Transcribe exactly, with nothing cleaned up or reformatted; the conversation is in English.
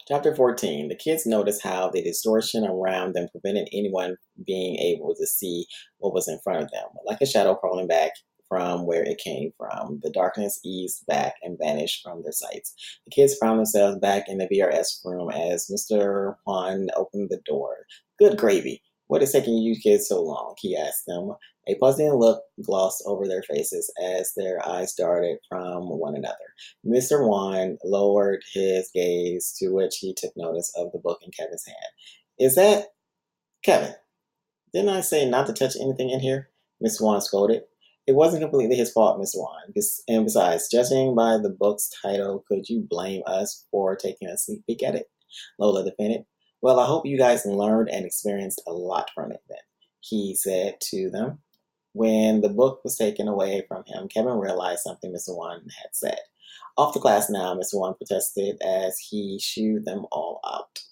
Chapter fourteen. The kids noticed how the distortion around them prevented anyone being able to see what was in front of them. Like a shadow crawling back from where it came from, the darkness eased back and vanished from their sights. The kids found themselves back in the V R S room as mister Juan opened the door. Good gravy. What is taking you kids so long? He asked them. A puzzling look glossed over their faces as their eyes darted from one another. mister Juan lowered his gaze, to which he took notice of the book in Kevin's hand. Is that Kevin? Didn't I say not to touch anything in here? mister Juan scolded. It wasn't completely his fault, mister Juan. And besides, judging by the book's title, could you blame us for taking a sneak peek at it? Lola defended. Well, I hope you guys learned and experienced a lot from it then, he said to them. When the book was taken away from him, Kevin realized something mister Juan had said. Off to class now, mister Juan protested as he shooed them all out.